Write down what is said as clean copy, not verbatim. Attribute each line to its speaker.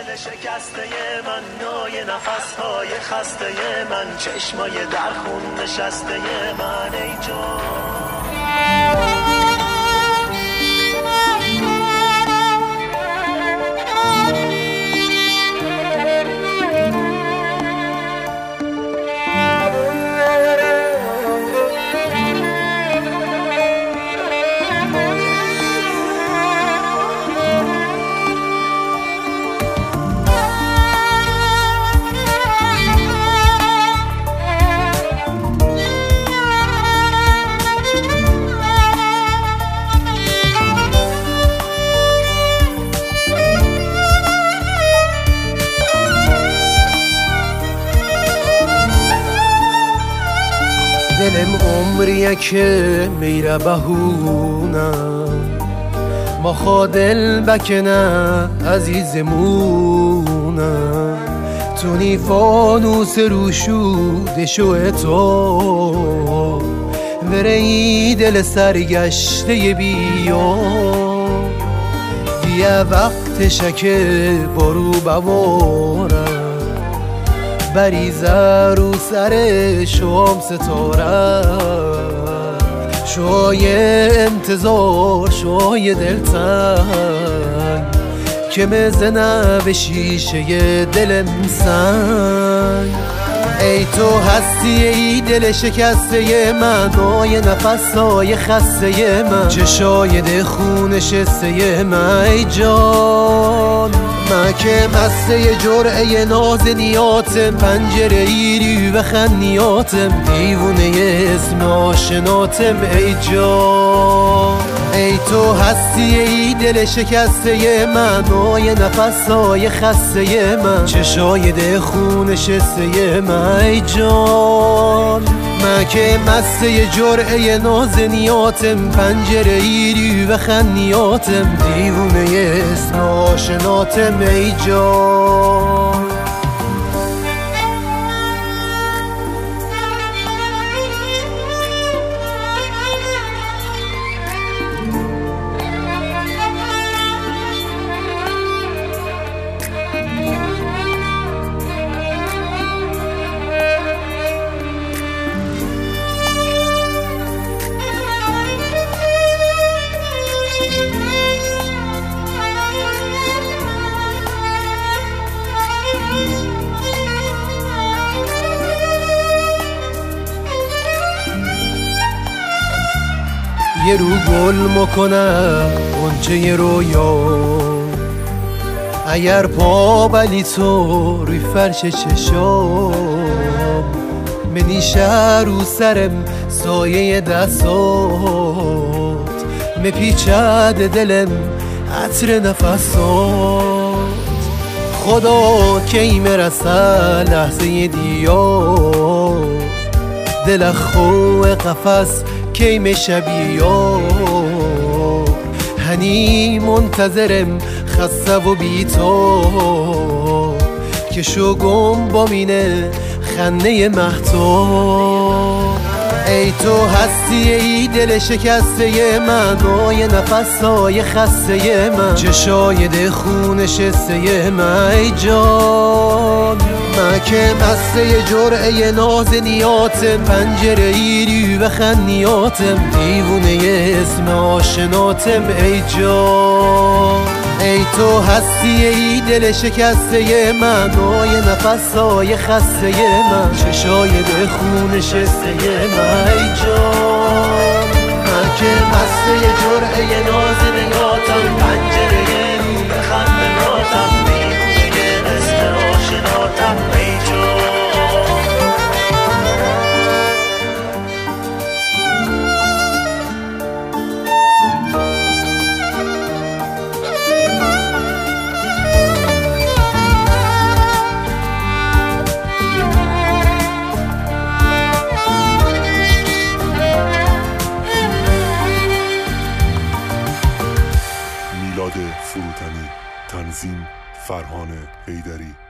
Speaker 1: دل شکسته من، نای نفسهای خسته من، چشمای در خون نشسته من ای جان.
Speaker 2: دلم عمریه که میره بهونه ما خادل بکنه عزیزمونه تونی فانوس روشوده شو تو وره ای دل سرگشته بیا دیگه وقتشه که برو بواره بریزه رو سر شام ستاره شوی انتظار شوی دلتنگ که مزنه به شیشه دلم سنگ ای تو هستی ای دل شکسته من نای نفسهای خسته من چشای ده خون شسته من ای جان من که مسته جرعه نازنیاتم پنجره ایری و خنیاتم دیوونه اسم آشناتم ای جان ای تو هستی ای دل شکسته من نای نفسهای خسته من چشای ده خون شسته من ای جان من که مسته جرعه نازنیاتم پنجره ایری و خنیاتم دیوونه اسم آشناتم ای جان یه رو گل مکنه اونچه رویا اگر پا بلی تو روی فرش چشام منیشه رو سرم سایه دستات مپیچد دلم عطر نفسات خدا کی مرسه لحظه دیا دل خو قفس کی میشه بیا هنی منتظرم خسته و بی تو که شو گم با مینه خنه مهتاب ای تو هستی ای دل شکسته من نای نفسهای خسته من چشای ده خون شسته من ای جان من که مسته جرعه نازنیاتم پنجره ایری و خنیاتم دیوونه اسم آشناتم ای جان ای تو هستی ای دل شکسته من نای نفسهای خسته من چشای ده خون شسته من ای جان من که مسته جرعه نازنیاتم پنجره ایری و خنیاتم دیوونه اسم آشناتم ای جان
Speaker 3: میلاد فروتنی، تنظیم فرهان حیدری.